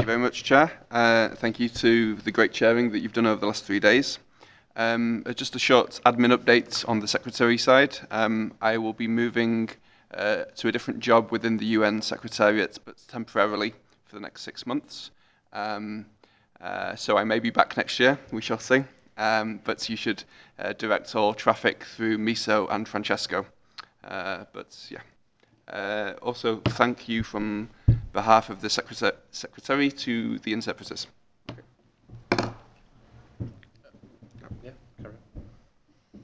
very much, Chair. Thank you to the great chairing that you've done over the last 3 days. Just a short admin update on the Secretary side. I will be moving to a different job within the UN Secretariat, but temporarily for the next 6 months. So I may be back next year, we shall see. But you should direct all traffic through Miso and Francesco. Also, thank you from behalf of the Secretary to the interpreters.